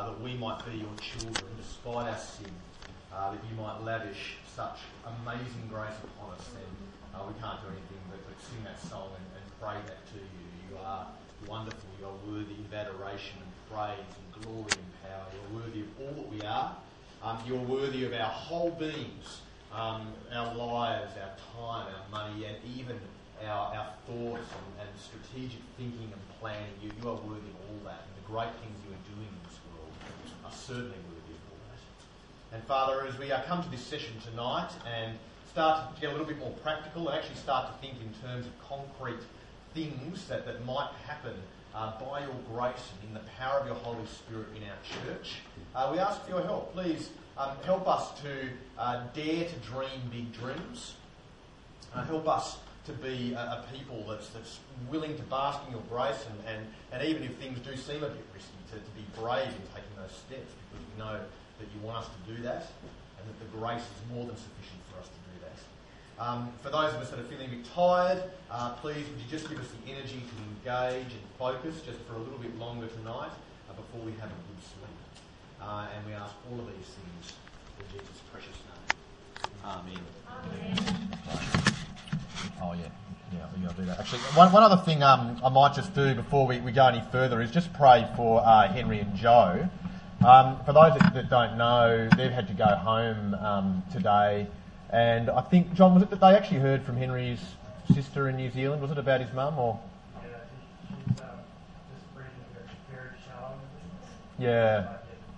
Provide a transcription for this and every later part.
that we might be your children despite our sin, that you might lavish such amazing grace upon us. And we can't do anything but sing that song and pray that to you. You are wonderful, you are worthy of adoration and praise and glory and power. You are worthy of all that we are. You are worthy of our whole beings, our lives, our time, our money, and even our thoughts and strategic thinking and planning. You are worthy of all that. And the great things you are doing in this world are certainly worthy of all that. And Father, as we come to this session tonight and start to get a little bit more practical and actually start to think in terms of concrete things that might happen by your grace and in the power of your Holy Spirit in our church, we ask for your help. Please help us to dare to dream big dreams. Help us to be a people that's willing to bask in your grace and even if things do seem a bit risky, to be brave in taking those steps, because we know that you want us to do that and that the grace is more than sufficient for us to do that. For those of us that are feeling a bit tired, please would you just give us the energy to engage and focus just for a little bit longer tonight before we have a good sleep. And we ask all of these things in Jesus' precious name. Amen. Oh, yeah, we're going to do that. Actually, one other thing I might just do before we go any further is just pray for Henry and Joe. For those that don't know, they've had to go home today. And I think, John, was it that they actually heard from Henry's sister in New Zealand? Was it about his mum or? Yeah, I think she's just breathing very shallow. Yeah.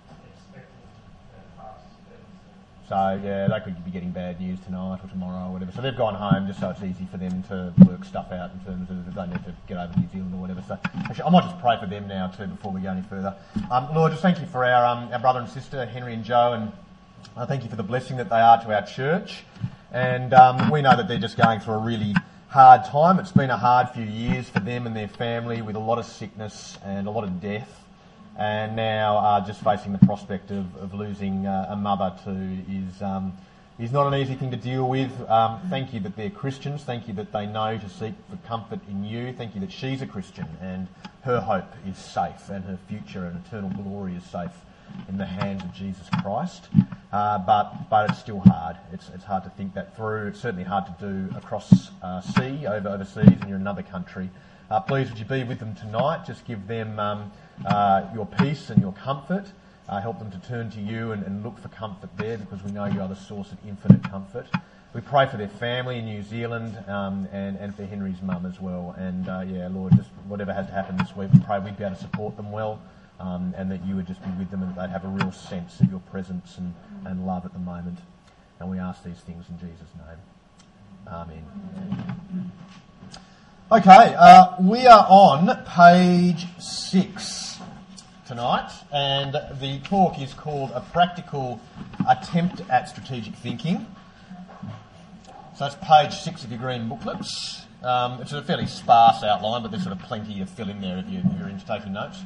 So, yeah, they could be getting bad news tonight or tomorrow or whatever. So they've gone home just so it's easy for them to work stuff out in terms of if they need to get over to New Zealand or whatever. So actually, I might just pray for them now too before we go any further. Lord, just thank you for our brother and sister, Henry and Joe, and I thank you for the blessing that they are to our church. And we know that they're just going through a really hard time. It's been a hard few years for them and their family with a lot of sickness and a lot of death. And now just facing the prospect of losing a mother too is not an easy thing to deal with. Thank you that they're Christians. Thank you that they know to seek for comfort in you. Thank you that she's a Christian and her hope is safe and her future and eternal glory is safe in the hands of Jesus Christ. But it's still hard. It's hard to think that through. It's certainly hard to do across overseas, and you're in another country. Please, would you be with them tonight? Just give them your peace and your comfort. Help them to turn to you and look for comfort there, because we know you are the source of infinite comfort. We pray for their family in New Zealand and for Henry's mum as well. And Lord, just whatever has to happen this week, we pray we'd be able to support them well, and that you would just be with them and that they'd have a real sense of your presence and love at the moment. And we ask these things in Jesus' name. Amen. Okay, we are on page 6 tonight, and the talk is called A Practical Attempt at Strategic Thinking. So that's page 6 of your green booklets. It's a fairly sparse outline, but there's sort of plenty to fill in there if you're into taking notes.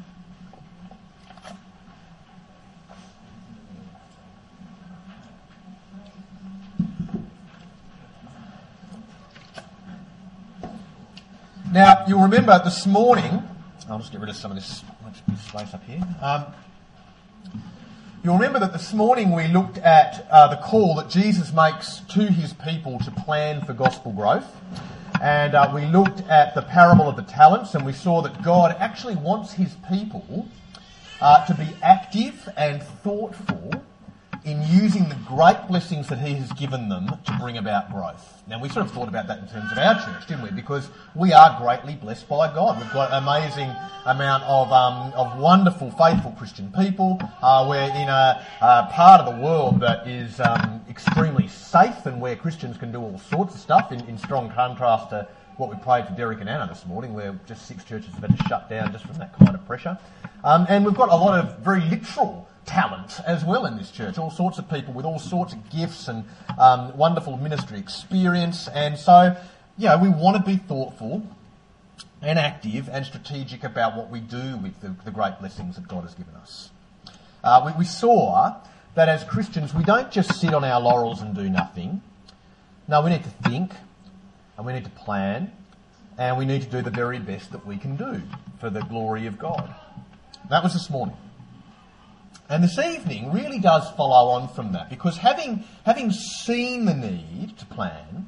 Now, you'll remember this morning, I'll just get rid of some of this space up here. You'll remember that this morning we looked at the call that Jesus makes to his people to plan for gospel growth. And we looked at the parable of the talents, and we saw that God actually wants his people to be active and thoughtful in using the great blessings that he has given them to bring about growth. Now, we sort of thought about that in terms of our church, didn't we? Because we are greatly blessed by God. We've got an amazing amount of wonderful, faithful Christian people. We're in a part of the world that is extremely safe and where Christians can do all sorts of stuff, in strong contrast to what we prayed for Derek and Anna this morning, where just 6 churches have had to shut down just from that kind of pressure. And we've got a lot of very literal talent as well in this church, all sorts of people with all sorts of gifts and wonderful ministry experience. And so, we want to be thoughtful and active and strategic about what we do with the great blessings that God has given us. We saw that as Christians, we don't just sit on our laurels and do nothing. No, we need to think, and we need to plan, and we need to do the very best that we can do for the glory of God. That was this morning. And this evening really does follow on from that, because having seen the need to plan,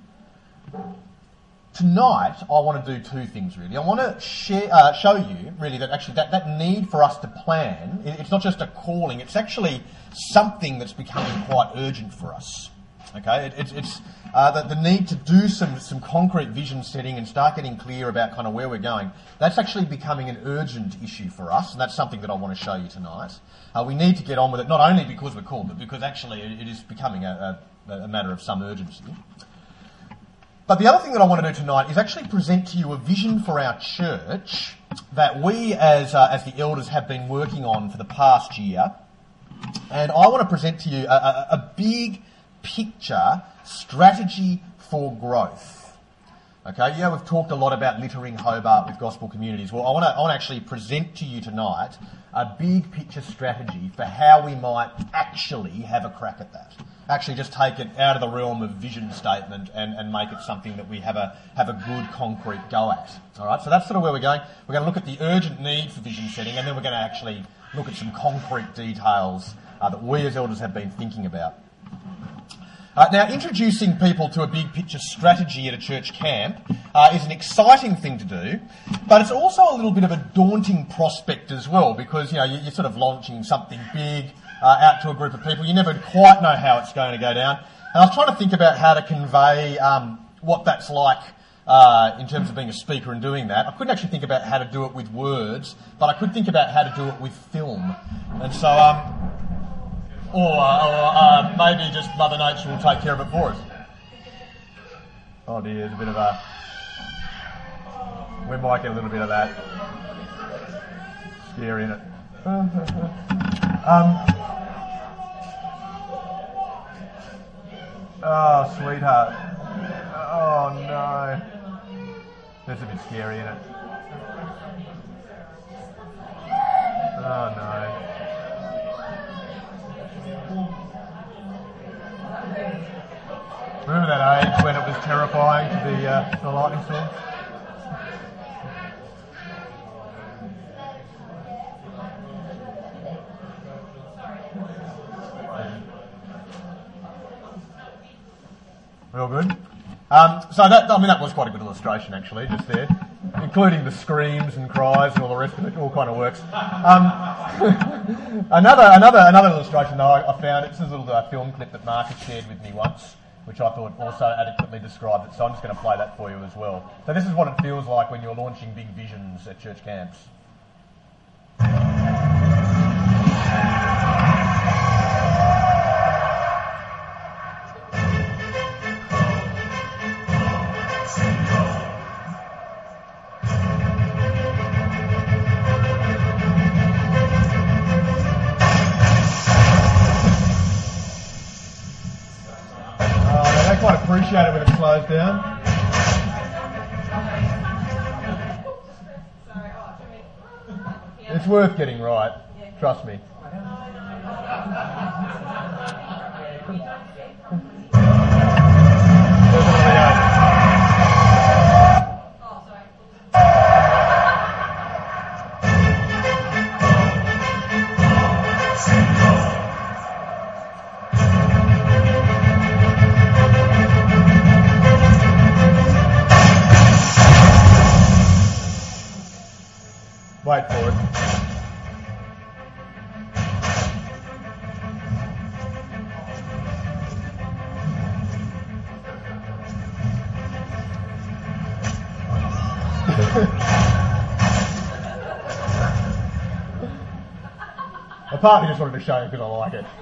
tonight I want to do two things really. I want to show you really that actually that need for us to plan, it's not just a calling, it's actually something that's becoming quite urgent for us. Okay, it's the need to do some concrete vision setting and start getting clear about kind of where we're going. That's actually becoming an urgent issue for us, and that's something that I want to show you tonight. We need to get on with it, not only because we're called, but because actually it is becoming a matter of some urgency. But the other thing that I want to do tonight is actually present to you a vision for our church that we as the elders have been working on for the past year. And I want to present to you a big picture strategy for growth. Okay, yeah, we've talked a lot about littering Hobart with gospel communities. Well, I want to actually present to you tonight a big picture strategy for how we might actually have a crack at that. Actually just take it out of the realm of vision statement and make it something that we have a good concrete go at. All right, so that's sort of where we're going. We're going to look at the urgent need for vision setting, and then we're going to actually look at some concrete details that we as elders have been thinking about. Now, introducing people to a big picture strategy at a church camp is an exciting thing to do, but it's also a little bit of a daunting prospect as well, because you're sort of launching something big out to a group of people. You never quite know how it's going to go down. And I was trying to think about how to convey what that's like in terms of being a speaker and doing that. I couldn't actually think about how to do it with words, but I could think about how to do it with film. And so, or maybe just Mother Nature will take care of it for us. Oh dear, there's a bit of a... We might get a little bit of that. Scary, isn't it? Oh, sweetheart. Oh, no. That's a bit scary, isn't it? Oh, no. Remember that age when it was terrifying to be the lightning storm? Real good. So that was quite a good illustration actually, just there, including the screams and cries and all the rest of it. All kind of works. Another illustration though I found. It's a little film clip that Mark had shared with me once, which I thought also adequately described it. So I'm just going to play that for you as well. So this is what it feels like when you're launching big visions at church camps. Appreciate it when it slows down. It's worth getting right, trust me. Wait for it. I partly just wanted to show you because I like it.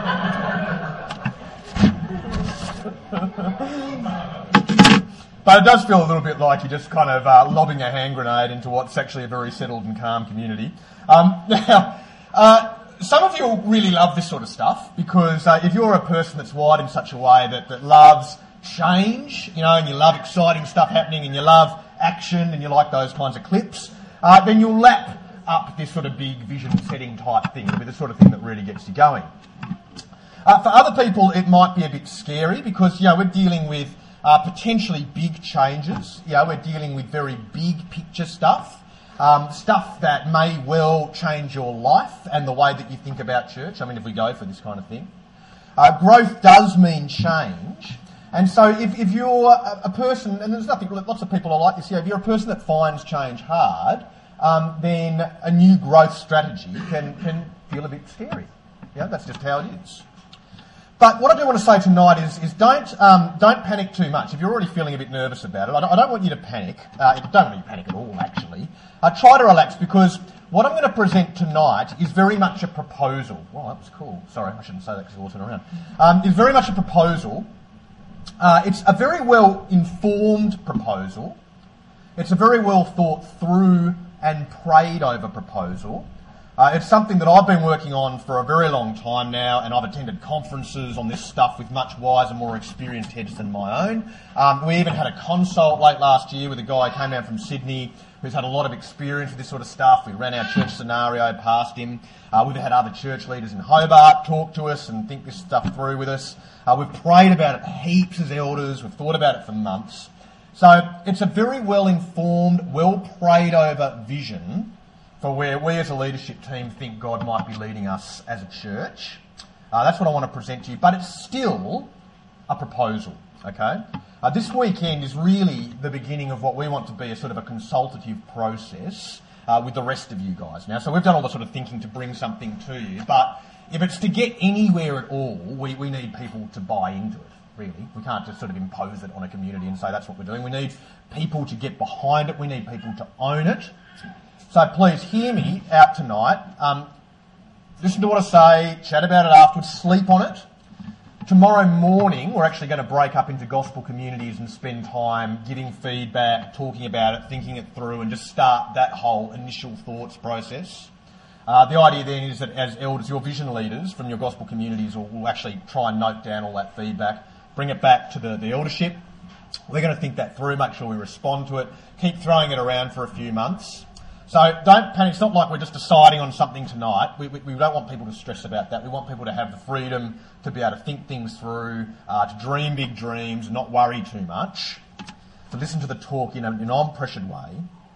But it does feel a little bit like you're just kind of lobbing a hand grenade into what's actually a very settled and calm community. Now, some of you really love this sort of stuff because if you're a person that's wired in such a way that loves change, and you love exciting stuff happening and you love action and you like those kinds of clips, then you'll lap up this sort of big vision setting type thing. It'll be the sort of thing that really gets you going. For other people, it might be a bit scary because, we're dealing with potentially big changes. We're dealing with very big picture stuff. stuff that may well change your life and the way that you think about church. I mean, if we go for this kind of thing. Growth does mean change. And so if you're a person, and there's nothing, lots of people are like this here, if you're a person that finds change hard, then a new growth strategy can feel a bit scary. Yeah, that's just how it is. But what I do want to say tonight is don't panic too much. If you're already feeling a bit nervous about it, I don't want you to panic. Don't really panic at all, actually. Try to relax, because what I'm going to present tonight is very much a proposal. Well, that was cool. Sorry, I shouldn't say that because we're all turning around. It's very much a proposal. It's a very well-informed proposal. It's a very well thought through and prayed over proposal. It's something that I've been working on for a very long time now, and I've attended conferences on this stuff with much wiser, more experienced heads than my own. We even had a consult late last year with a guy who came out from Sydney who's had a lot of experience with this sort of stuff. We ran our church scenario past him. We've had other church leaders in Hobart talk to us and think this stuff through with us. We've prayed about it heaps as elders. We've thought about it for months. So it's a very well-informed, well-prayed-over vision for where we as a leadership team think God might be leading us as a church. That's what I want to present to you. But it's still a proposal, okay? This weekend is really the beginning of what we want to be a sort of a consultative process with the rest of you guys now. So we've done all the sort of thinking to bring something to you. But if it's to get anywhere at all, we need people to buy into it, really. We can't just sort of impose it on a community and say that's what we're doing. We need people to get behind it. We need people to own it. So please hear me out tonight. Listen to what I say, chat about it afterwards, sleep on it. Tomorrow morning, we're actually going to break up into gospel communities and spend time giving feedback, talking about it, thinking it through, and just start that whole initial thoughts process. The idea then is that as elders, your vision leaders from your gospel communities will actually try and note down all that feedback, bring it back to the eldership. We're going to think that through, make sure we respond to it, keep throwing it around for a few months. So don't panic. It's not like we're just deciding on something tonight. We don't want people to stress about that. We want people to have the freedom to be able to think things through, to dream big dreams and not worry too much, to listen to the talk in an unpressured way.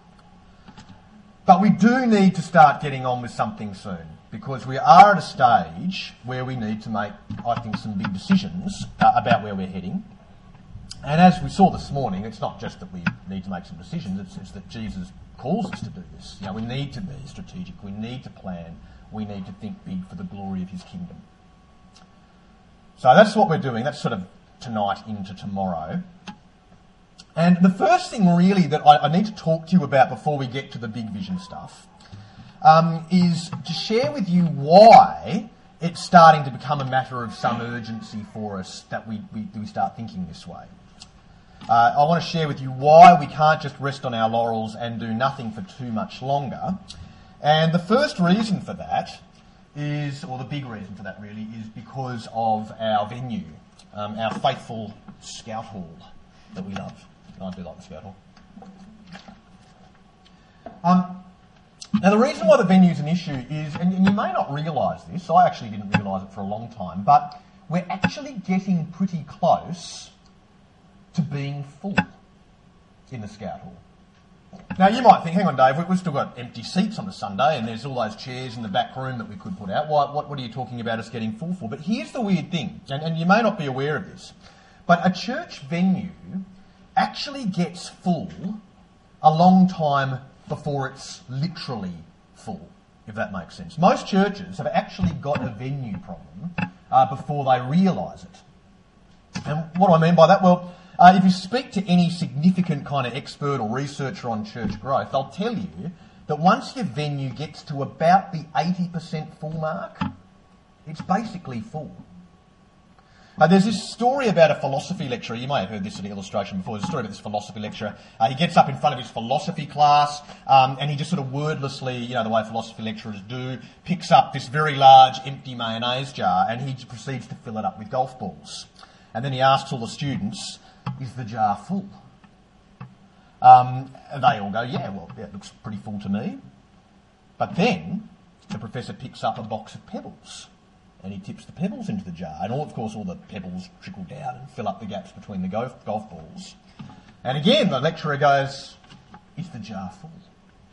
But we do need to start getting on with something soon, because we are at a stage where we need to make, I think, some big decisions about where we're heading. And as we saw this morning, it's not just that we need to make some decisions, it's that Jesus calls us to do this. You know, we need to be strategic, we need to plan, we need to think big for the glory of his kingdom. So that's what we're doing. That's sort of tonight into tomorrow. And the first thing really that I need to talk to you about before we get to the big vision stuff is to share with you why it's starting to become a matter of some urgency for us that we start thinking this way. I want to share with you why we can't just rest on our laurels and do nothing for too much longer. And the first reason for that is, or the big reason for that really, is because of our venue, our faithful Scout Hall that we love. I do like the Scout Hall. Now the reason why the venue is an issue is, and you may not realise this, I actually didn't realise it for a long time, but we're actually getting pretty close to being full in the Scout Hall. Now you might think, hang on Dave, we've still got empty seats on the Sunday and there's all those chairs in the back room that we could put out. What are you talking about us getting full for? But here's the weird thing, and you may not be aware of this, but a church venue actually gets full a long time before it's literally full, if that makes sense. Most churches have actually got a venue problem before they realise it. And what do I mean by that? Well, if you speak to any significant kind of expert or researcher on church growth, they'll tell you that once your venue gets to about the 80% full mark, it's basically full. There's this story about a philosophy lecturer. You may have heard this in an illustration before. There's a story about this philosophy lecturer. He gets up in front of his philosophy class and he just sort of wordlessly, you know, the way philosophy lecturers do, picks up this very large empty mayonnaise jar and he proceeds to fill it up with golf balls. And then he asks all the students, is the jar full? And they all go, yeah, well, yeah, it looks pretty full to me. But then the professor picks up a box of pebbles and he tips the pebbles into the jar. And of course, all the pebbles trickle down and fill up the gaps between the golf balls. And again, the lecturer goes, is the jar full?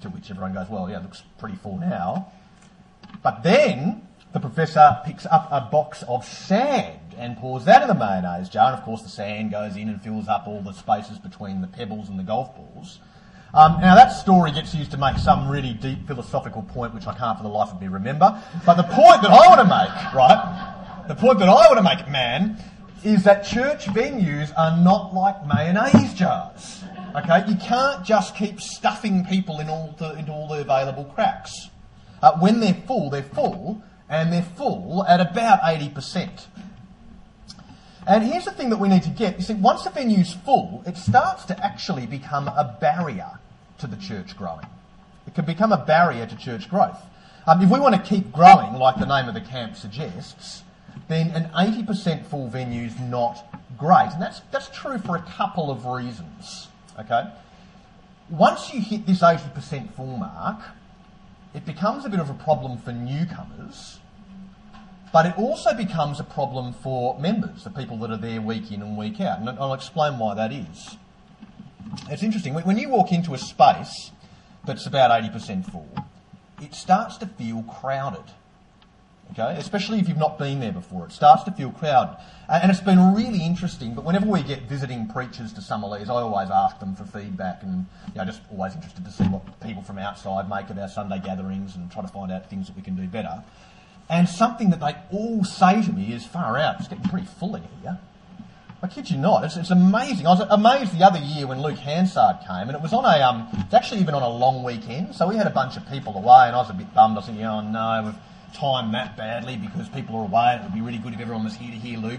To which everyone goes, well, yeah, it looks pretty full now. But then the professor picks up a box of sand and pours that in the mayonnaise jar, and of course the sand goes in and fills up all the spaces between the pebbles and the golf balls. Now that story gets used to make some really deep philosophical point, which I can't for the life of me remember. But the point that I want to make, right, the point that I want to make, man, is that church venues are not like mayonnaise jars. Okay, you can't just keep stuffing people into all the available cracks. When they're full, and they're full at about 80%. And here's the thing that we need to get. You see, once the venue's full, it starts to actually become a barrier to the church growing. It can become a barrier to church growth. If we want to keep growing, like the name of the camp suggests, then an 80% full venue's not great. And that's true for a couple of reasons. Okay? Once you hit this 80% full mark, it becomes a bit of a problem for newcomers, but it also becomes a problem for members, the people that are there week in and week out. And I'll explain why that is. It's interesting. When you walk into a space that's about 80% full, it starts to feel crowded. Okay? Especially if you've not been there before. It starts to feel crowded. And it's been really interesting, but whenever we get visiting preachers to some of these, I always ask them for feedback and just always interested to see what people from outside make of our Sunday gatherings and try to find out things that we can do better. And something that they all say to me is, far out, it's getting pretty full in here. I kid you not, it's amazing. I was amazed the other year when Luke Hansard came, and it was on it's actually even on a long weekend, so we had a bunch of people away, and I was a bit bummed. I was thinking, oh no, we've timed that badly because people are away, and it would be really good if everyone was here to hear Luke.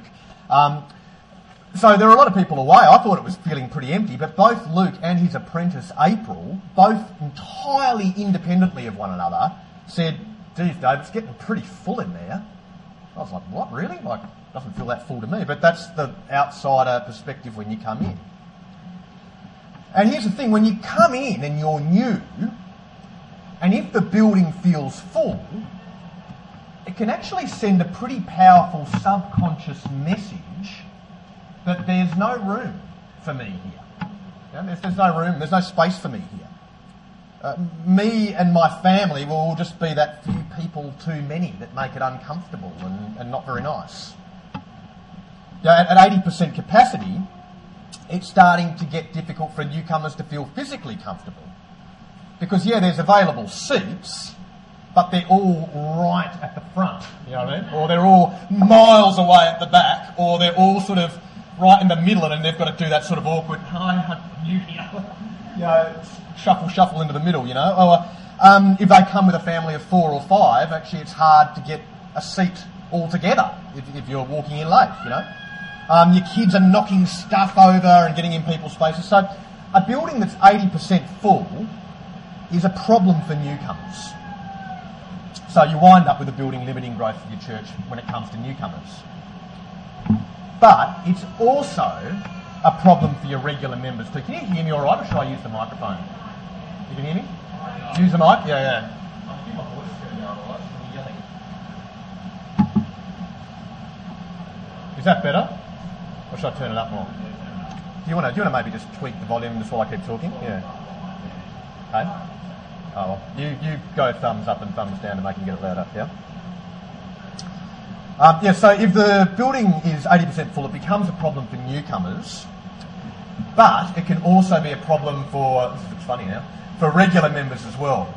So there were a lot of people away. I thought it was feeling pretty empty, but both Luke and his apprentice April, both entirely independently of one another, said, geez, Dave, it's getting pretty full in there. I was like, what, really? Like, it doesn't feel that full to me. But that's the outsider perspective when you come in. And here's the thing, when you come in and you're new, and if the building feels full, it can actually send a pretty powerful subconscious message that there's no room for me here. There's no room, there's no space for me here. Me and my family will just be that few people too many that make it uncomfortable and not very nice. At 80% capacity, it's starting to get difficult for newcomers to feel physically comfortable. Because, there's available seats, but they're all right at the front, you know what I mean? Or they're all miles away at the back, or they're all sort of right in the middle, and they've got to do that sort of awkward, hi, you here, shuffle into the middle, Or if they come with a family of 4 or 5, actually it's hard to get a seat altogether if you're walking in late, Your kids are knocking stuff over and getting in people's spaces. So a building that's 80% full is a problem for newcomers. So you wind up with a building limiting growth for your church when it comes to newcomers. But it's also a problem for your regular members too. Can you hear me all right, or should I use the microphone? You can hear me? Use the mic? Yeah. I'll keep my voice turned down, all right? I'm yelling. Is that better? Or should I turn it up more? Do you want to maybe just tweak the volume just while I keep talking? Yeah. Okay. Oh, well, you go thumbs up and thumbs down to make it get it louder, yeah? So if the building is 80% full, it becomes a problem for newcomers, but it can also be a problem for, this looks funny now, for regular members as well.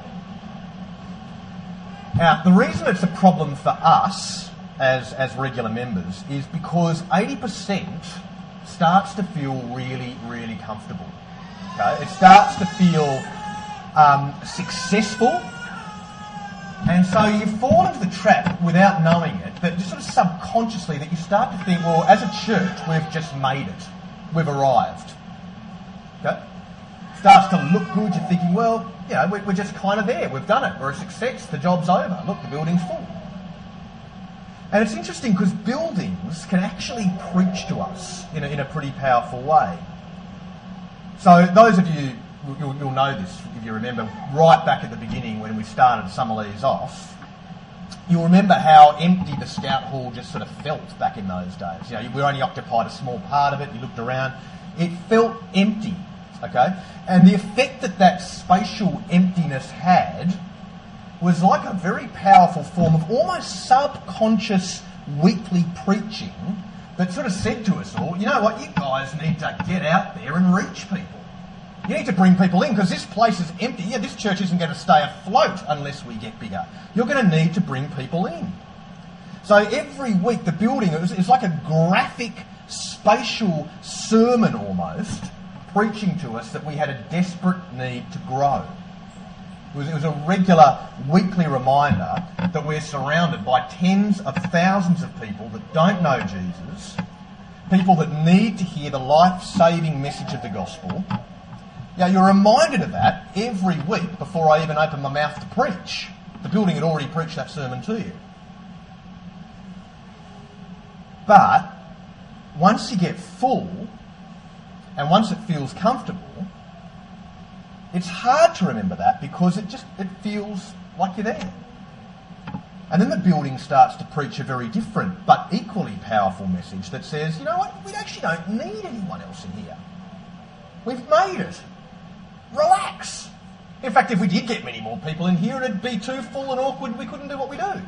Now, the reason it's a problem for us as regular members is because 80% starts to feel really, really comfortable. Okay? It starts to feel successful, and so you fall into the trap without knowing it, that just sort of subconsciously that you start to think, well, as a church, we've just made it. We've arrived. Okay? Starts to look good, you're thinking, well, we're just kind of there. We've done it. We're a success. The job's over. Look, the building's full. And it's interesting because buildings can actually preach to us in a pretty powerful way. So those of you, you'll know this if you remember, right back at the beginning when we started some of these off, you'll remember how empty the Scout Hall just sort of felt back in those days. We only occupied a small part of it. You looked around. It felt empty Okay? And the effect that that spatial emptiness had was like a very powerful form of almost subconscious weekly preaching that sort of said to us all, you know what, you guys need to get out there and reach people. You need to bring people in because this place is empty. Yeah, this church isn't going to stay afloat unless we get bigger. You're going to need to bring people in. So every week the building, it's like a graphic, spatial sermon almost, preaching to us that we had a desperate need to grow. It was a regular weekly reminder that we're surrounded by tens of thousands of people that don't know Jesus, people that need to hear the life-saving message of the gospel. Yeah, you're reminded of that every week before I even open my mouth to preach. The building had already preached that sermon to you. But once you get full, and once it feels comfortable, it's hard to remember that because it feels like you're there. And then the building starts to preach a very different but equally powerful message that says, you know what, we actually don't need anyone else in here. We've made it. Relax. In fact, if we did get many more people in here, it'd be too full and awkward and we couldn't do what we do.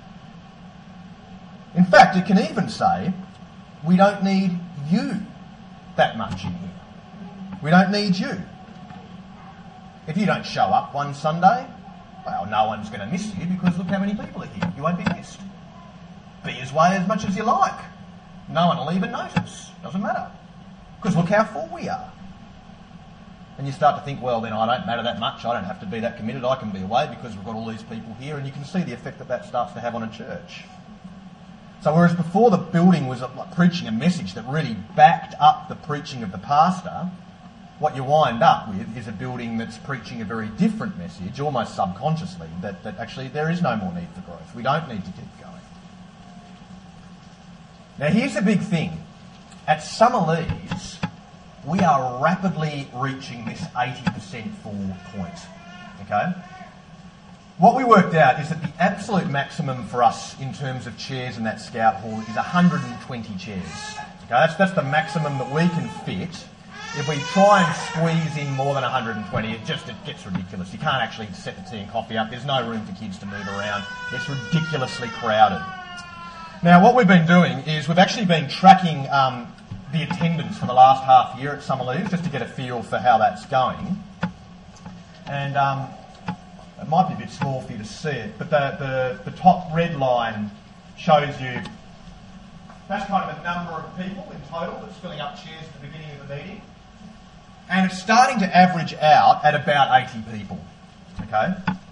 In fact, it can even say, we don't need you that much in here. We don't need you. If you don't show up one Sunday, well, no one's going to miss you because look how many people are here. You won't be missed. Be away as much as you like. No one will even notice. Doesn't matter. Because look how full we are. And you start to think, well, then I don't matter that much. I don't have to be that committed. I can be away because we've got all these people here. And you can see the effect that that starts to have on a church. So whereas before the building was preaching a message that really backed up the preaching of the pastor, what you wind up with is a building that's preaching a very different message, almost subconsciously, that actually there is no more need for growth. We don't need to keep going. Now here's the big thing. At Summerlees, we are rapidly reaching this 80% full point. Okay? What we worked out is that the absolute maximum for us in terms of chairs in that scout hall is 120 chairs. Okay? That's the maximum that we can fit. If we try and squeeze in more than 120, it gets ridiculous. You can't actually set the tea and coffee up. There's no room for kids to move around. It's ridiculously crowded. Now, what we've been doing is we've actually been tracking the attendance for the last half year at Summerlees, just to get a feel for how that's going. And it might be a bit small for you to see it, but the top red line shows you that's kind of a number of people in total that's filling up chairs at the beginning of the meeting. And it's starting to average out at about 80 people. Okay?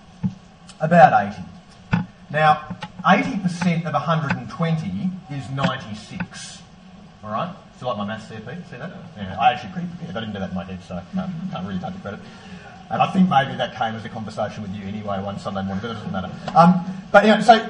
About 80. Now, 80% of 120 is 96. All right? Do you like my maths there, Pete? See that? Yeah, I actually pre-prepared. I didn't do that in my head, so can't really take the credit. And I think maybe that came as a conversation with you anyway one Sunday morning, but it doesn't matter. But,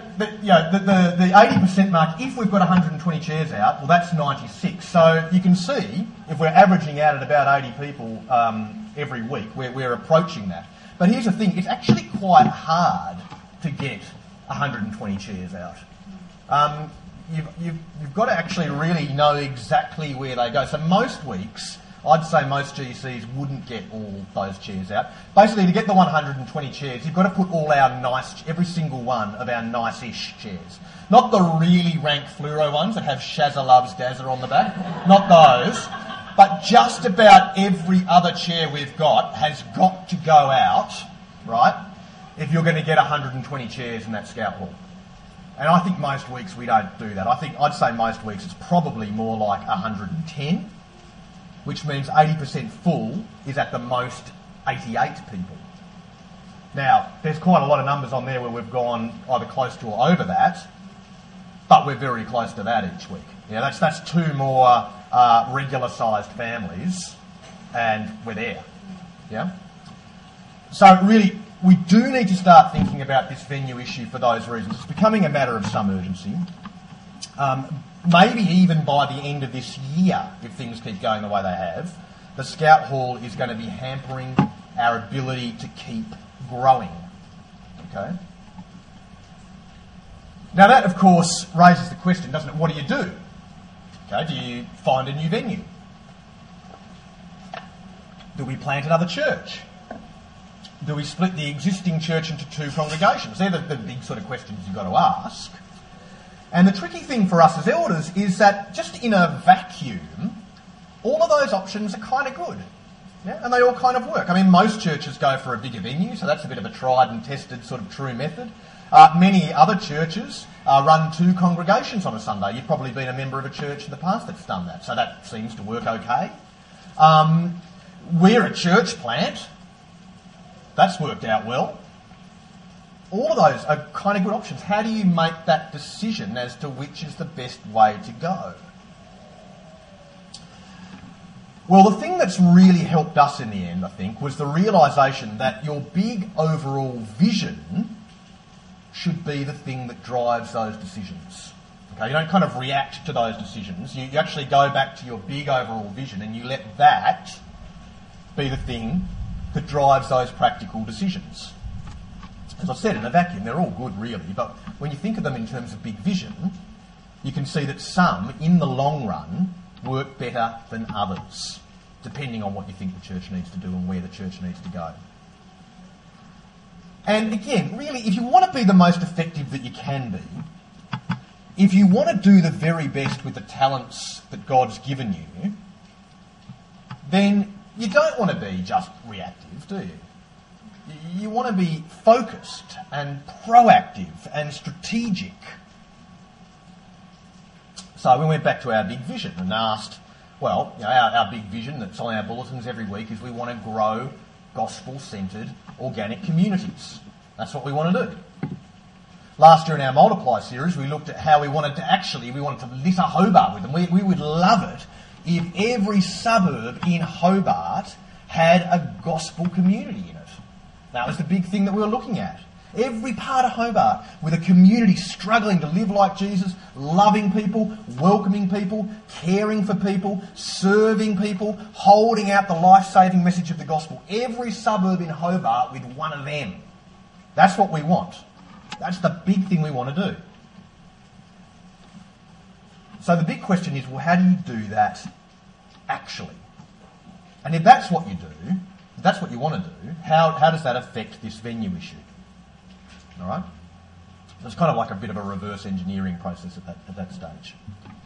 the 80% mark, if we've got 120 chairs out, well, that's 96. So you can see, if we're averaging out at about 80 people every week, we're approaching that. But here's the thing, it's actually quite hard to get 120 chairs out. You've got to actually really know exactly where they go. So most weeks, I'd say most GCs wouldn't get all those chairs out. Basically, to get the 120 chairs, you've got to put all our every single one of our nice-ish chairs. Not the really rank fluoro ones that have Shazza Loves Dazza on the back. Not those. But just about every other chair we've got has got to go out, right, if you're going to get 120 chairs in that scout hall. And I think most weeks we don't do that. I'd say most weeks it's probably more like 110. Which means 80% full is at the most 88 people. Now, there's quite a lot of numbers on there where we've gone either close to or over that, but we're very close to that each week. Yeah, that's two more regular-sized families, and we're there. Yeah. So really, we do need to start thinking about this venue issue for those reasons. It's becoming a matter of some urgency. Maybe even by the end of this year, if things keep going the way they have, the Scout Hall is going to be hampering our ability to keep growing. Okay? Now that, of course, raises the question, doesn't it? What do? Okay, do you find a new venue? Do we plant another church? Do we split the existing church into 2 congregations? They're the big sort of questions you've got to ask. And the tricky thing for us as elders is that just in a vacuum, all of those options are kind of good. Yeah? And they all kind of work. I mean, most churches go for a bigger venue, so that's a bit of a tried and tested sort of true method. Many other churches run 2 congregations on a Sunday. You've probably been a member of a church in the past that's done that, so that seems to work okay. We're a church plant. That's worked out well. All of those are kind of good options. How do you make that decision as to which is the best way to go? Well, the thing that's really helped us in the end, I think, was the realisation that your big overall vision should be the thing that drives those decisions. Okay, you don't kind of react to those decisions. You actually go back to your big overall vision and you let that be the thing that drives those practical decisions. As I said, in a vacuum, they're all good really, but when you think of them in terms of big vision, you can see that some, in the long run, work better than others, depending on what you think the church needs to do and where the church needs to go. And again, really, if you want to be the most effective that you can be, if you want to do the very best with the talents that God's given you, then you don't want to be just reactive, do you? You want to be focused and proactive and strategic. So we went back to our big vision and asked, well, you know, our big vision that's on our bulletins every week is we want to grow gospel-centred organic communities. That's what we want to do. Last year in our Multiply series, we looked at how we wanted to litter Hobart with them. We would love it if every suburb in Hobart had a gospel community in it. That was the big thing that we were looking at. Every part of Hobart with a community struggling to live like Jesus, loving people, welcoming people, caring for people, serving people, holding out the life-saving message of the gospel. Every suburb in Hobart with one of them. That's what we want. That's the big thing we want to do. So the big question is, well, how do you do that actually? And if that's what you do, if that's what you want to do, how does that affect this venue issue? All right? So it's kind of like a bit of a reverse engineering process at that stage.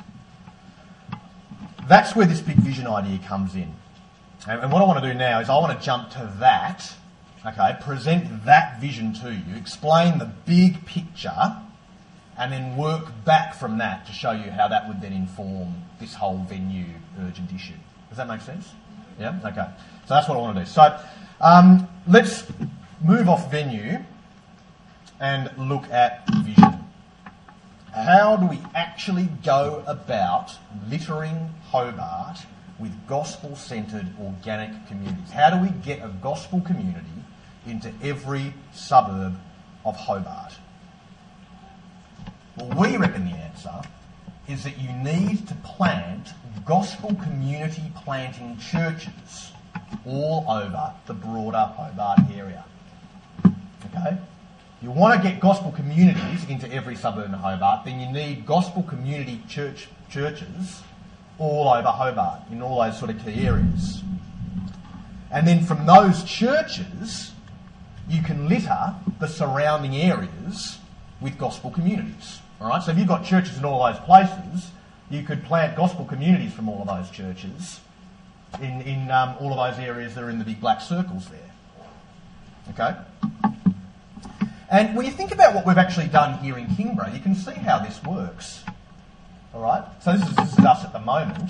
That's where this big vision idea comes in. And what I want to do now is I want to jump to that, okay, present that vision to you, explain the big picture, and then work back from that to show you how that would then inform this whole venue urgent issue. Does that make sense? Yeah? Okay. So that's what I want to do. So let's move off venue and look at vision. How do we actually go about littering Hobart with gospel-centred organic communities? How do we get a gospel community into every suburb of Hobart? Well, we reckon the answer is that you need to plant gospel community planting churches all over the broader Hobart area. Okay? You want to get gospel communities into every suburb in Hobart, then you need gospel community churches all over Hobart, in all those sort of key areas. And then from those churches, you can litter the surrounding areas with gospel communities. All right? So if you've got churches in all those places, you could plant gospel communities from all of those churches in all of those areas that are in the big black circles there. Okay? And when you think about what we've actually done here in Kingborough, you can see how this works. All right? So this is us at the moment.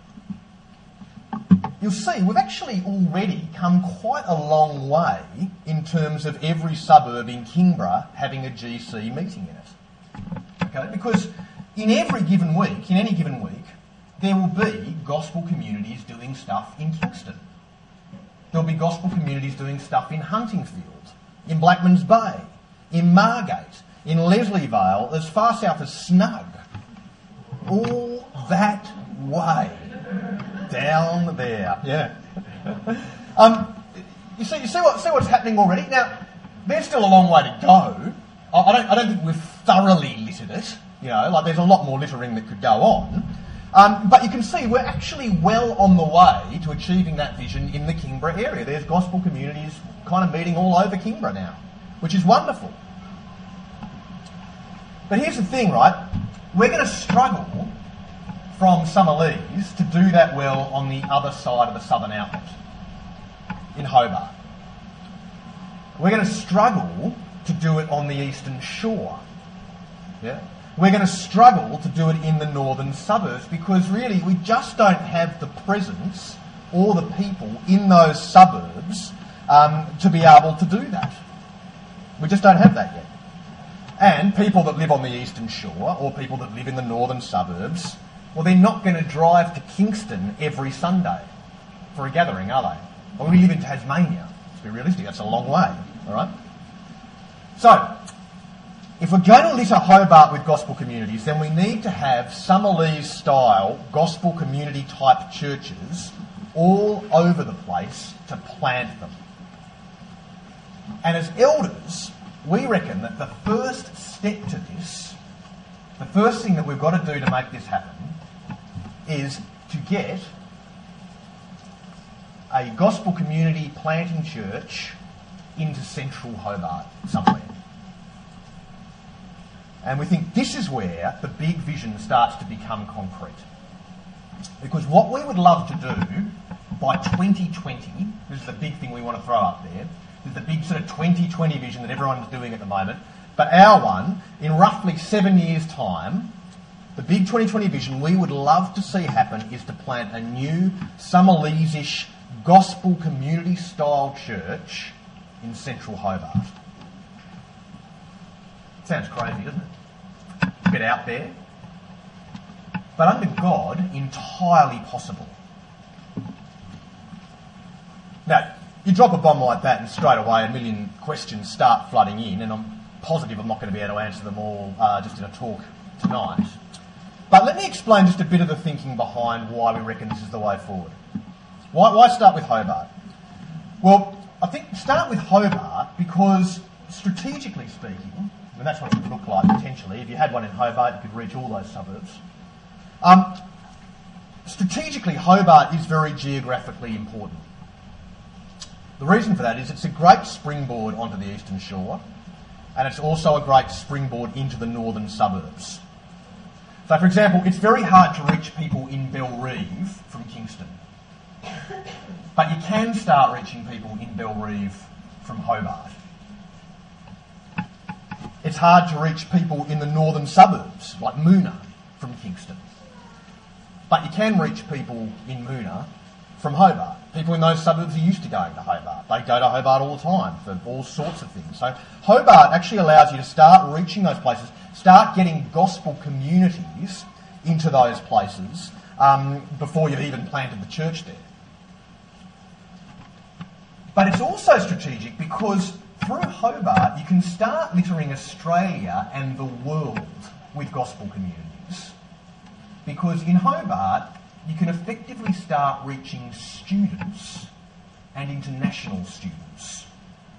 You'll see we've actually already come quite a long way in terms of every suburb in Kingborough having a GC meeting in it. Okay? Because in any given week, there will be gospel communities doing stuff in Kingston. There'll be gospel communities doing stuff in Huntingfield, in Blackmans Bay, in Margate, in Leslievale, as far south as Snug. All that way. Down there. Yeah. You see what's happening already? Now, there's still a long way to go. I don't think we've thoroughly littered it. You know, like there's a lot more littering that could go on. But you can see we're actually well on the way to achieving that vision in the Kingborough area. There's gospel communities kind of meeting all over Kingborough now, which is wonderful. But here's the thing, right? We're going to struggle from Summerlees to do that well on the other side of the southern outlet, in Hobart. We're going to struggle to do it on the eastern shore. Yeah? We're going to struggle to do it in the northern suburbs because really we just don't have the presence or the people in those suburbs to be able to do that. We just don't have that yet. And people that live on the eastern shore or people that live in the northern suburbs, well, they're not going to drive to Kingston every Sunday for a gathering, are they? Well, we live in Tasmania. Let's be realistic, that's a long way, all right? So, if we're going to litter Hobart with gospel communities, then we need to have Summerlees-style gospel community-type churches all over the place to plant them. And as elders, we reckon that the first step to this, the first thing that we've got to do to make this happen, is to get a gospel community planting church into central Hobart somewhere. And we think this is where the big vision starts to become concrete. Because what we would love to do by 2020, this is the big thing we want to throw up there, is the big sort of 2020 vision that everyone's doing at the moment, but our one, in roughly 7 years' time, the big 2020 vision we would love to see happen is to plant a new Summerlees-ish gospel community-style church in central Hobart. Sounds crazy, doesn't it? A bit out there. But under God, entirely possible. Now, you drop a bomb like that and straight away a million questions start flooding in, and I'm positive I'm not going to be able to answer them all just in a talk tonight. But let me explain just a bit of the thinking behind why we reckon this is the way forward. Why start with Hobart? Well, I think start with Hobart because, strategically speaking, and that's what it would look like potentially, if you had one in Hobart, you could reach all those suburbs. Strategically, Hobart is very geographically important. The reason for that is it's a great springboard onto the eastern shore, and it's also a great springboard into the northern suburbs. So, for example, it's very hard to reach people in Bellerive from Kingston. But you can start reaching people in Bellerive from Hobart. It's hard to reach people in the northern suburbs, like Moona, from Kingston. But you can reach people in Moona from Hobart. People in those suburbs are used to going to Hobart. They go to Hobart all the time for all sorts of things. So Hobart actually allows you to start reaching those places, start getting gospel communities into those places before you've even planted the church there. But it's also strategic because through Hobart you can start littering Australia and the world with gospel communities. Because in Hobart you can effectively start reaching students and international students.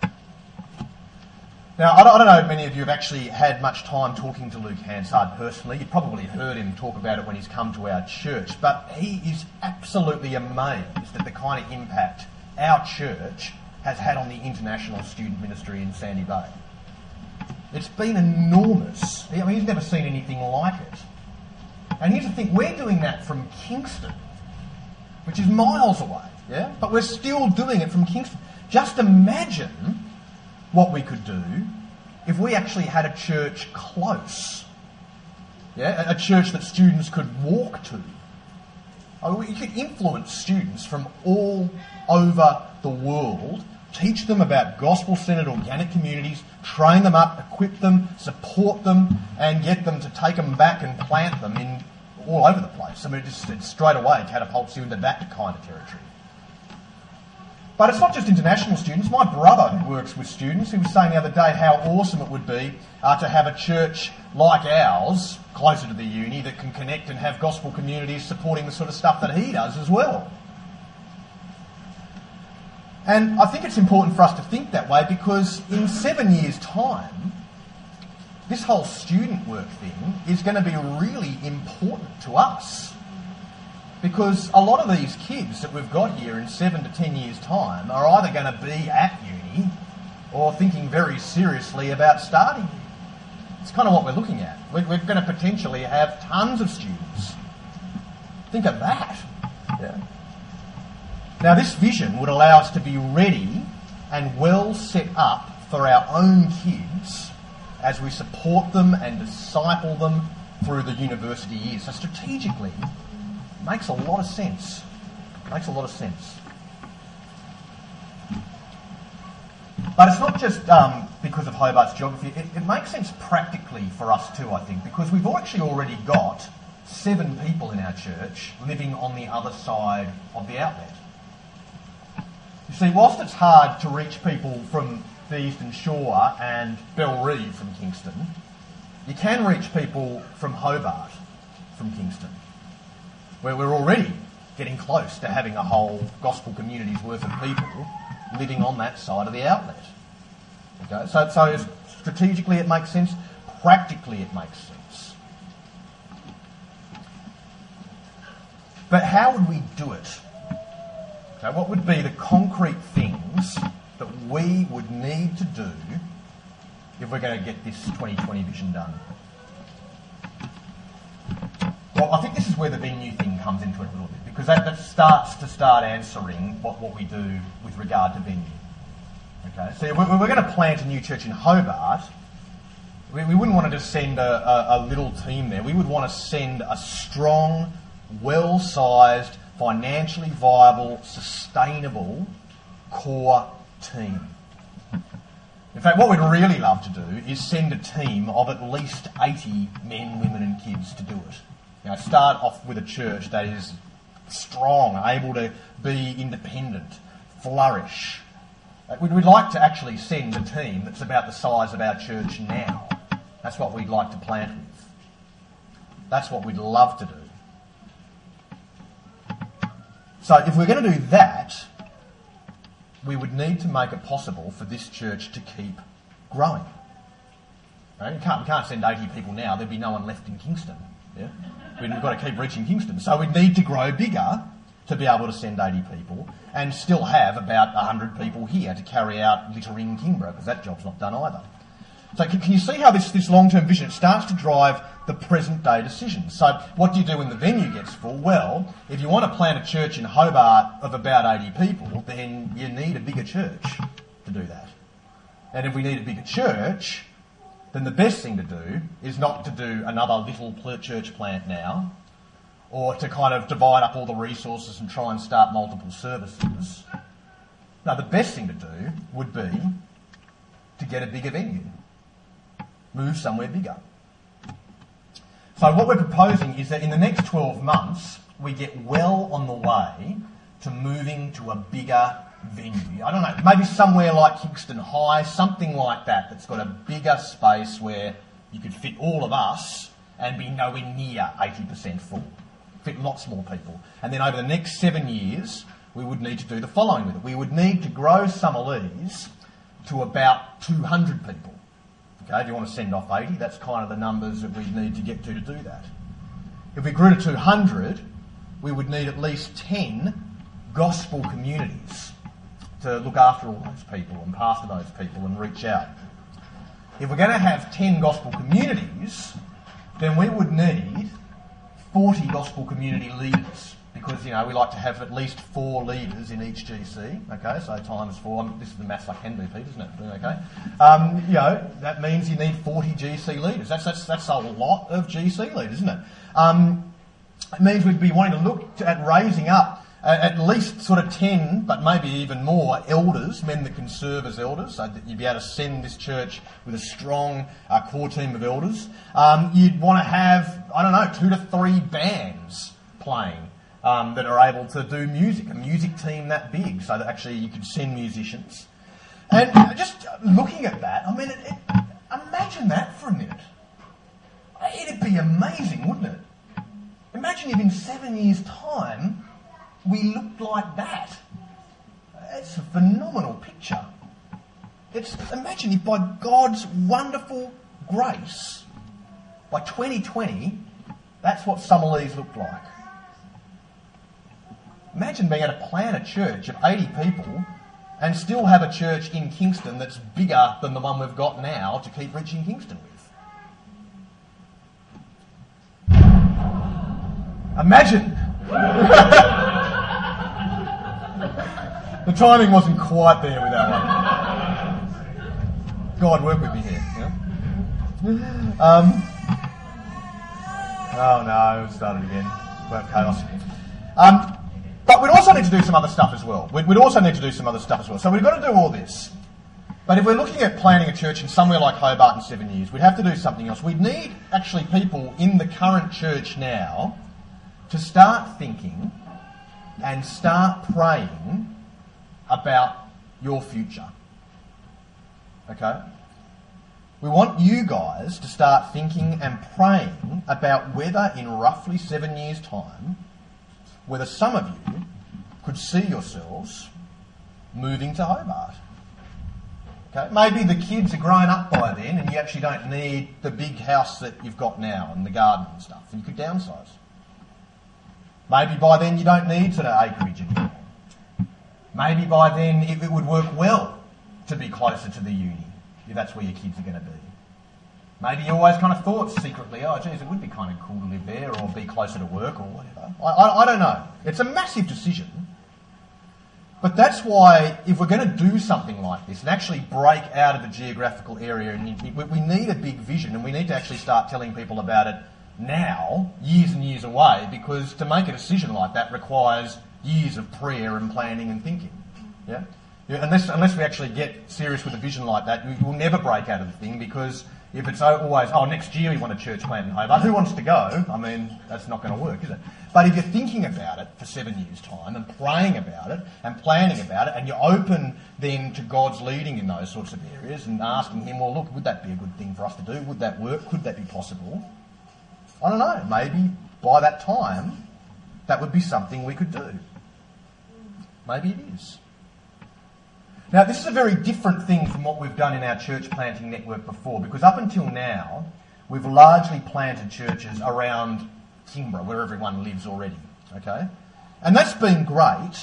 Now, I don't know if many of you have actually had much time talking to Luke Hansard personally. You've probably heard him talk about it when he's come to our church, but he is absolutely amazed at the kind of impact our church has had on the international student ministry in Sandy Bay. It's been enormous. I mean, he's never seen anything like it. And here's the thing, we're doing that from Kingston, which is miles away, yeah? But we're still doing it from Kingston. Just imagine what we could do if we actually had a church close, yeah? A church that students could walk to. We could influence students from all over the world, teach them about gospel-centred organic communities, train them up, equip them, support them, and get them to take them back and plant them in all over the place. I mean, it straight away catapults you into that kind of territory. But it's not just international students. My brother works with students. He was saying the other day how awesome it would be to have a church like ours, closer to the uni, that can connect and have gospel communities supporting the sort of stuff that he does as well. And I think it's important for us to think that way because in 7 years' time, this whole student work thing is going to be really important to us Because a lot of these kids that we've got here in 7 to 10 years' time are either going to be at uni or thinking very seriously about starting uni. It's kind of what we're looking at. We're going to potentially have tons of students. Think of that. Yeah. Now, this vision would allow us to be ready and well set up for our own kids as we support them and disciple them through the university years. So strategically, it makes a lot of sense. Makes a lot of sense. But it's not just because of Hobart's geography. It makes sense practically for us too, I think, because we've actually already got 7 people in our church living on the other side of the outlet. You see, whilst it's hard to reach people from the Eastern Shore and Bellerive from Kingston, you can reach people from Hobart from Kingston, where we're already getting close to having a whole gospel community's worth of people living on that side of the outlet. Okay, so strategically it makes sense, practically it makes sense. But how would we do it? Okay, what would be the concrete things that we would need to do if we're going to get this 2020 vision done? Well, I think this is where the venue thing comes into it a little bit, because that starts answering what we do with regard to venue. Okay, so we're going to plant a new church in Hobart. We wouldn't want to just send a little team there. We would want to send a strong, well-sized, financially viable, sustainable core team. In fact, what we'd really love to do is send a team of at least 80 men, women and kids to do it. You know, start off with a church that is strong, able to be independent, flourish. We'd like to actually send a team that's about the size of our church now. That's what we'd like to plant with. That's what we'd love to do. So if we're going to do that, we would need to make it possible for this church to keep growing. Right? We can't send 80 people now. There'd be no one left in Kingston. Yeah? We've got to keep reaching Kingston. So we'd need to grow bigger to be able to send 80 people and still have about 100 people here to carry out littering Kingborough, because that job's not done either. So can you see how this long-term vision starts to drive the present-day decisions? So what do you do when the venue gets full? Well, if you want to plant a church in Hobart of about 80 people, then you need a bigger church to do that. And if we need a bigger church, then the best thing to do is not to do another little church plant now, or to kind of divide up all the resources and try and start multiple services. No, the best thing to do would be to get a bigger venue. Move somewhere bigger. So what we're proposing is that in the next 12 months, we get well on the way to moving to a bigger venue. I don't know, maybe somewhere like Kingston High, something like that, that's got a bigger space where you could fit all of us and be nowhere near 80% full. Fit lots more people. And then over the next 7 years, we would need to do the following with it. We would need to grow Summerlees to about 200 people. Okay, if you want to send off 80, that's kind of the numbers that we'd need to get to do that. If we grew to 200, we would need at least 10 gospel communities to look after all those people and pastor those people and reach out. If we're going to have 10 gospel communities, then we would need 40 gospel community leaders, because, you know, we like to have at least 4 leaders in each GC, okay, so times 4, this is the maths I can do, Pete, isn't it? Okay. You know, that means you need 40 GC leaders. That's a lot of GC leaders, isn't it? It means we'd be wanting to look at raising up at least sort of 10, but maybe even more, elders, men that can serve as elders, so that you'd be able to send this church with a strong core team of elders. You'd want to have, 2 to 3 bands playing that are able to do music, a music team that big, so that actually you could send musicians. And just looking at that, imagine that for a minute. It'd be amazing, wouldn't it? Imagine if in 7 years' time, we looked like that. It's a phenomenal picture. Imagine if by God's wonderful grace, by 2020, that's what Summerlees looked like. Imagine being able to plan a church of 80 people and still have a church in Kingston that's bigger than the one we've got now to keep reaching Kingston with. Imagine! The timing wasn't quite there with that one. God, work with me here. Yeah? Oh no, we've started again. We're chaos. But we'd also need to do some other stuff as well. We'd also need to do some other stuff as well. So we've got to do all this. But if we're looking at planning a church in somewhere like Hobart in 7 years, we'd have to do something else. We'd need actually people in the current church now to start thinking and start praying about your future. Okay? We want you guys to start thinking and praying about whether in roughly 7 years' time, whether some of you could see yourselves moving to Hobart. Okay? Maybe the kids are grown up by then and you actually don't need the big house that you've got now and the garden and stuff, and you could downsize. Maybe by then you don't need sort of acreage anymore. Maybe by then it would work well to be closer to the uni, if that's where your kids are going to be. Maybe you always kind of thought secretly, oh geez, it would be kind of cool to live there or be closer to work or whatever. I don't know. It's a massive decision. But that's why if we're going to do something like this and actually break out of the geographical area, we need a big vision and we need to actually start telling people about it now, years and years away, because to make a decision like that requires years of prayer and planning and thinking. Yeah? Unless we actually get serious with a vision like that, we will never break out of the thing, because if it's always, next year we want a church plant in Hobart, who wants to go? I mean, that's not going to work, is it? But if you're thinking about it for 7 years' time and praying about it and planning about it, and you're open then to God's leading in those sorts of areas and asking him, well, look, would that be a good thing for us to do? Would that work? Could that be possible? I don't know. Maybe by that time, that would be something we could do. Maybe it is. Now, this is a very different thing from what we've done in our church planting network before, because up until now, we've largely planted churches around Kimbra, where everyone lives already, okay? And that's been great,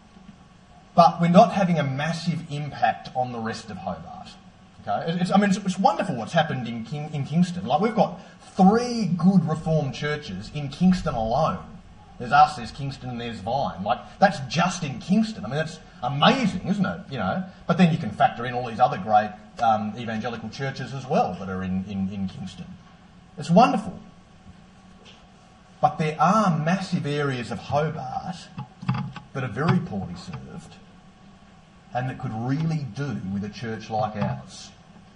but we're not having a massive impact on the rest of Hobart, okay? It's wonderful what's happened in Kingston. Like, we've got 3 good Reformed churches in Kingston alone. There's us, there's Kingston, and there's Vine. Like, that's just in Kingston. I mean, that's amazing, isn't it? You know, but then you can factor in all these other great evangelical churches as well that are in Kingston. It's wonderful. But there are massive areas of Hobart that are very poorly served and that could really do with a church like ours.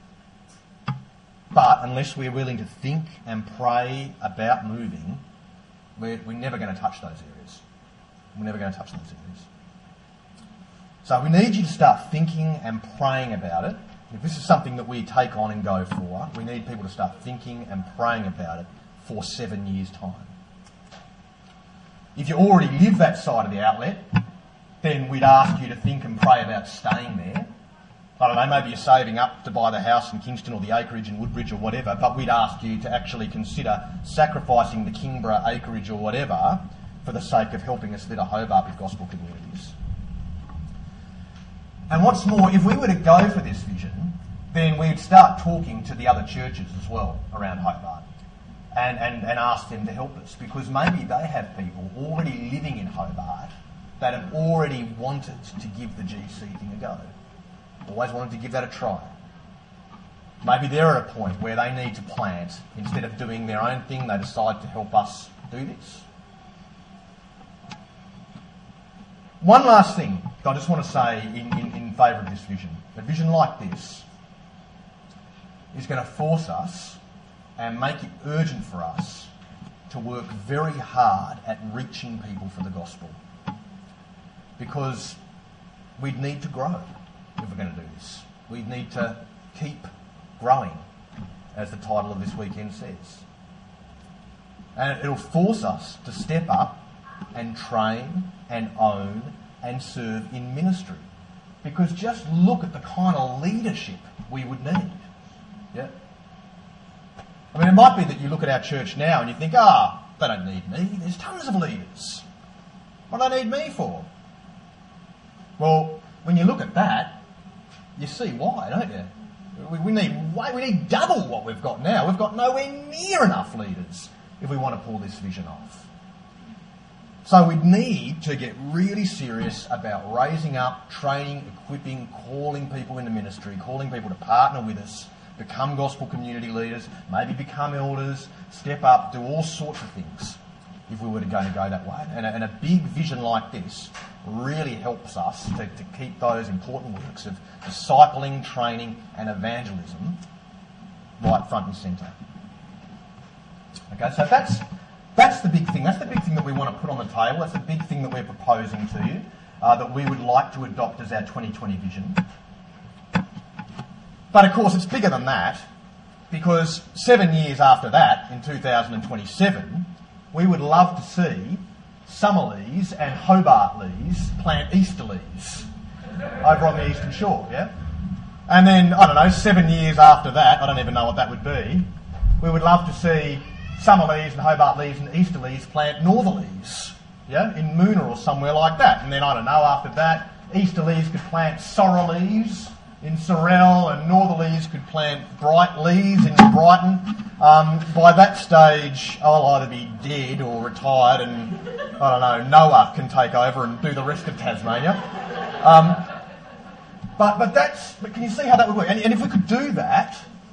But unless we're willing to think and pray about moving, we're never going to touch those areas. We're never going to touch those areas. So we need you to start thinking and praying about it. If this is something that we take on and go for, we need people to start thinking and praying about it for 7 years' time. If you already live that side of the outlet, then we'd ask you to think and pray about staying there. I don't know, maybe you're saving up to buy the house in Kingston or the acreage in Woodbridge or whatever, but we'd ask you to actually consider sacrificing the Kingborough acreage or whatever for the sake of helping us live a Hobart with gospel communities. And what's more, if we were to go for this vision, then we'd start talking to the other churches as well around Hobart and ask them to help us, because maybe they have people already living in Hobart that have already wanted to give the GC thing a go. Always wanted to give that a try. Maybe they're at a point where they need to plant. Instead of doing their own thing, they decide to help us do this. One last thing I just want to say in favour of this vision. A vision like this is going to force us and make it urgent for us to work very hard at reaching people for the gospel. Because we'd need to grow if we're going to do this. We need to keep growing, as the title of this weekend says. And it'll force us to step up and train and own and serve in ministry. Because just look at the kind of leadership we would need. Yeah? I mean, it might be that you look at our church now and you think, they don't need me. There's tons of leaders. What do they need me for? Well, when you look at that, you see why, don't you? We need double what we've got now. We've got nowhere near enough leaders if we want to pull this vision off. So we need to get really serious about raising up, training, equipping, calling people into ministry, calling people to partner with us, become gospel community leaders, maybe become elders, step up, do all sorts of things if we were to go that way. And a big vision like this really helps us to keep those important works of discipling, training and evangelism right front and centre. Okay, so that's the big thing. That's the big thing that we want to put on the table. That's the big thing that we're proposing to you, that we would like to adopt as our 2020 vision. But of course it's bigger than that, because 7 years after that, in 2027, we would love to see Summerlees and Hobartlees plant Easterlees over on the Eastern Shore, yeah? And then, 7 years after that, I don't even know what that would be, we would love to see Summerlees and Hobartlees and Easterlees plant Northerlees, yeah, in Moona or somewhere like that. And then, after that, Easterlees could plant Sorrelees in Sorrel, and Northerlees could plant Brightlees in Brighton. By that stage, I'll either be dead or retired, and Noah can take over and do the rest of Tasmania. But can you see how that would work? And if we could do that,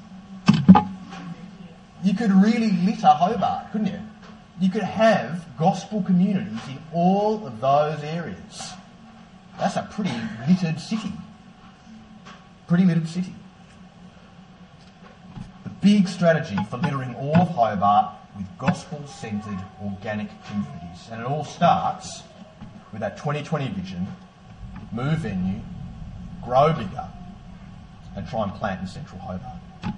you could really litter Hobart, couldn't you? You could have gospel communities in all of those areas. That's a pretty littered city. Pretty littered city. The big strategy for littering all of Hobart with gospel-centred organic communities. And it all starts with that 2020 vision, move venue, grow bigger, and try and plant in central Hobart.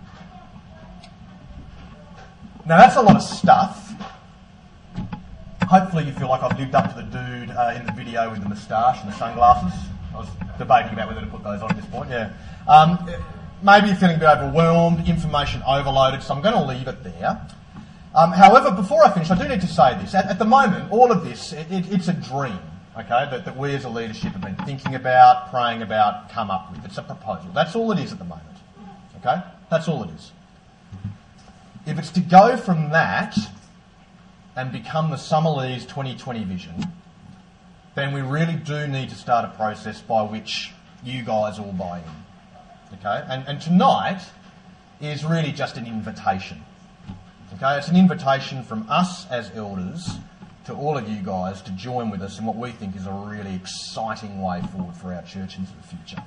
Now that's a lot of stuff. Hopefully you feel like I've lived up to the dude in the video with the moustache and the sunglasses. I was debating about whether to put those on at this point, yeah. Maybe you're feeling a bit overwhelmed, information overloaded, so I'm going to leave it there. However, before I finish, I do need to say this. At the moment, all of this, it's a dream, okay, that we as a leadership have been thinking about, praying about, come up with. It's a proposal. That's all it is at the moment, okay? That's all it is. If it's to go from that and become the Summerlees 2020 vision, then we really do need to start a process by which you guys all buy in. Okay? And tonight is really just an invitation. Okay? It's an invitation from us as elders to all of you guys to join with us in what we think is a really exciting way forward for our church into the future.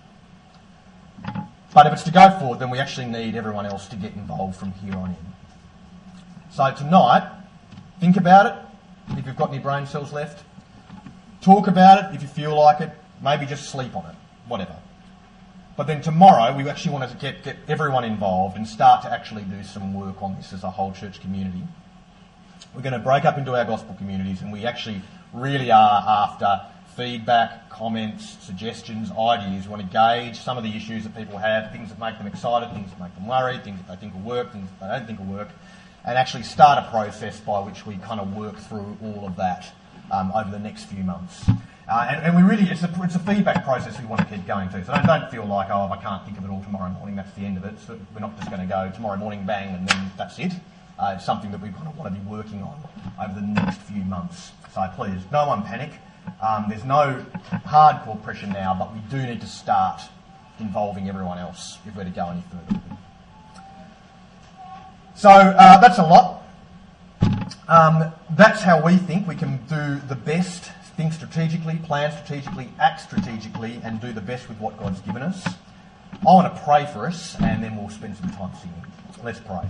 But if it's to go forward, then we actually need everyone else to get involved from here on in. So tonight, think about it, if you've got any brain cells left. Talk about it if you feel like it. Maybe just sleep on it, whatever. But then tomorrow, we actually want to get everyone involved and start to actually do some work on this as a whole church community. We're going to break up into our gospel communities, and we actually really are after feedback, comments, suggestions, ideas. We want to gauge some of the issues that people have, things that make them excited, things that make them worried, things that they think will work, things that they don't think will work, and actually start a process by which we kind of work through all of that over the next few months. And we really, it's a feedback process we want to keep going to. So don't feel like, I can't think of it all tomorrow morning, that's the end of it. So we're not just going to go tomorrow morning, bang, and then that's it. It's something that we kind of want to be working on over the next few months. So please, no one panic. There's no hardcore pressure now, but we do need to start involving everyone else if we're to go any further. So that's a lot. That's how we think we can do the best, think strategically, plan strategically, act strategically, and do the best with what God's given us. I want to pray for us, and then we'll spend some time singing. Let's pray.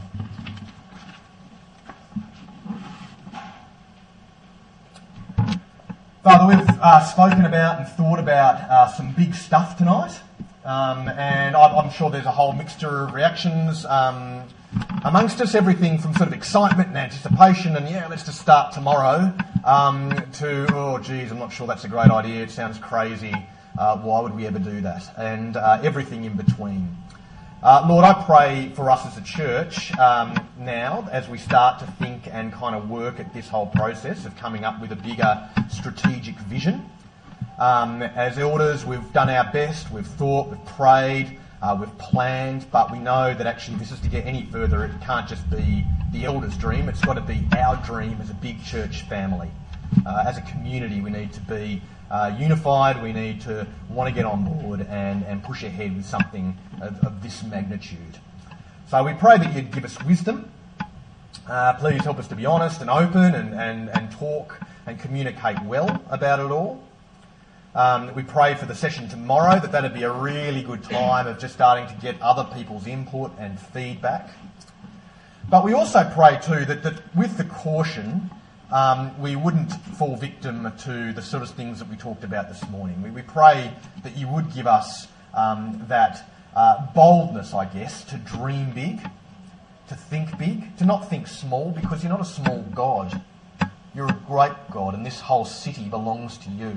Father, we've spoken about and thought about some big stuff tonight, and I'm sure there's a whole mixture of reactions amongst us, everything from sort of excitement and anticipation and, yeah, let's just start tomorrow, to, oh, geez, I'm not sure that's a great idea, it sounds crazy, why would we ever do that, and everything in between. Lord, I pray for us as a church now as we start to think and kind of work at this whole process of coming up with a bigger strategic vision. As elders, we've done our best, we've thought, we've prayed, we've planned, but we know that actually this is to get any further. It can't just be the elders' dream, it's got to be our dream as a big church family. As a community, we need to be unified, we need to want to get on board and push ahead with something of this magnitude. So we pray that you'd give us wisdom. Please help us to be honest and open and talk and communicate well about it all. We pray for the session tomorrow that that'd be a really good time of just starting to get other people's input and feedback. But we also pray too that with the caution, we wouldn't fall victim to the sort of things that we talked about this morning. We pray that you would give us that boldness, I guess, to dream big, to think big, to not think small, because you're not a small God. You're a great God, and this whole city belongs to you.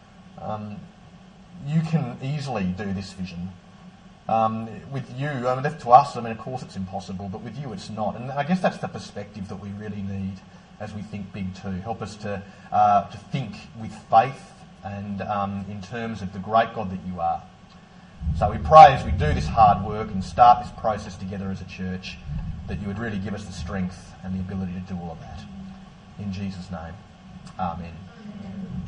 You can easily do this vision. With you, left to us, of course it's impossible, but with you it's not. And I guess that's the perspective that we really need as we think big too. Help us to think with faith and in terms of the great God that you are. So we pray as we do this hard work and start this process together as a church, that you would really give us the strength and the ability to do all of that. In Jesus' name, amen.